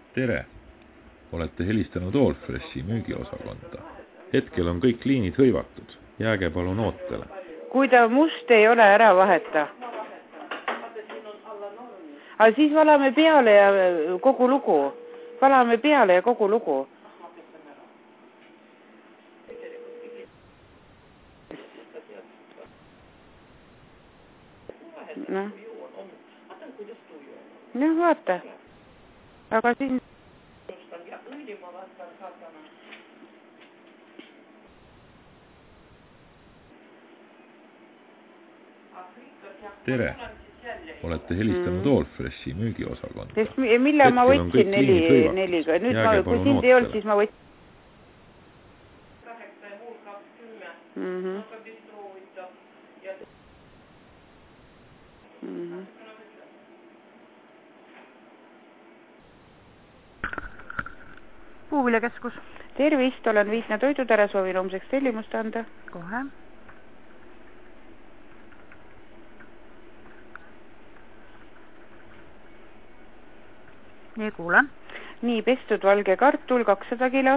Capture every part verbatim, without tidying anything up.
Tere! Olete helistanud Allfreshi müügiosakonda. Hetkel on kõik liinid hõivatud. Jääge palun ootele. Kui ta must ei ole, ära vaheta. Aga siis valame peale ja kogu lugu. Valame peale ja kogu lugu. No. Noh, vaata. Aga siin... Tere! Olete helistanud mm. Allfreshi müügiosakonda. Sest mille Hetkel ma võtsin neli, neliga. Nüüd ma, kui sind ei olnud, siis ma võtsin. Mm-hmm. Mm-hmm. Puuviljakeskus. Tervist, olen Viisna toidud ära, soovin homseks tellimust anda. Kohe. Nii kuulen. Nii, pestud valge kartul, kakssada kilo.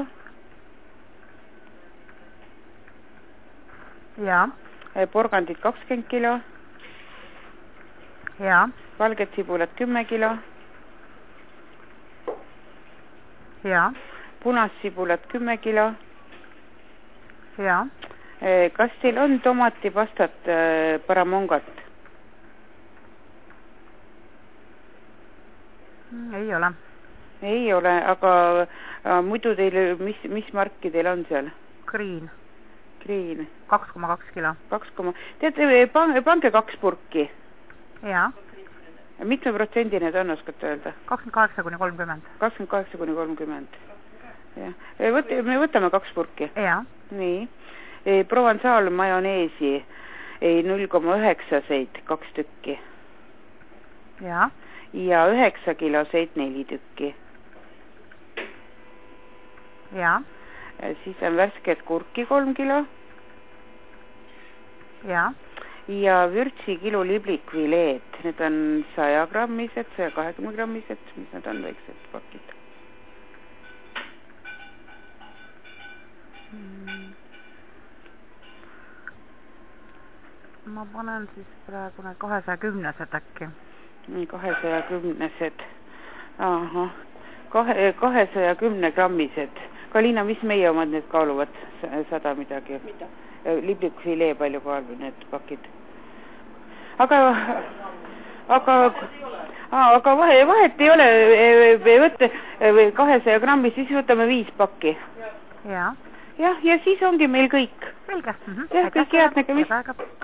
Ja. Porgandid kakskümmend kilo. Ja. Valged sibulat kümme kilo. Ja. Punas sibulat kümme kilo. Ja. Kas teil on tomatipastat paramongat? Ei ole. Ei ole, aga muidu teil, mis, mis marki teil on seal? Green. Green. kaks koma kaks kilo. kaks koma kaks. Teate, pange kaks purki. Ja. Mitme protsendi need on, oskate öelda? kakskümmend kaheksa kuni kolmkümmend. kakskümmend kaheksa kuni kolmkümmend. Ja. Võt, me võtame kaks purki. Ja. Nii. Provençal majoneesi null koma üheksa seid, kaks tükki. Ja. Ja üheksa kiloseid neli tükki. Ja. Siis on värsked kurki kolm kilo. Ja. Ja vürtsi kilo liblikvileed. Need on saja grammised, saja kahekümne grammised. Mis need on väiksed pakid? Hmm. Ma panen siis praegu need kahesaja kümnesed äkki. kahesaja kümnesed. Aha. Kahe, kahesaja kümne grammised. Kalina, mis meie omad need kaaluvad? Sada midagi. Mida? Liblikfilee palju kaalu need pakid. Aga, aga, aga vahe, vahet ei ole. Võtte kahesaja grammi, siis võtame viis pakki. Ja. Jah, ja siis ongi meil kõik. Selge. Jah, kõik head nägemist.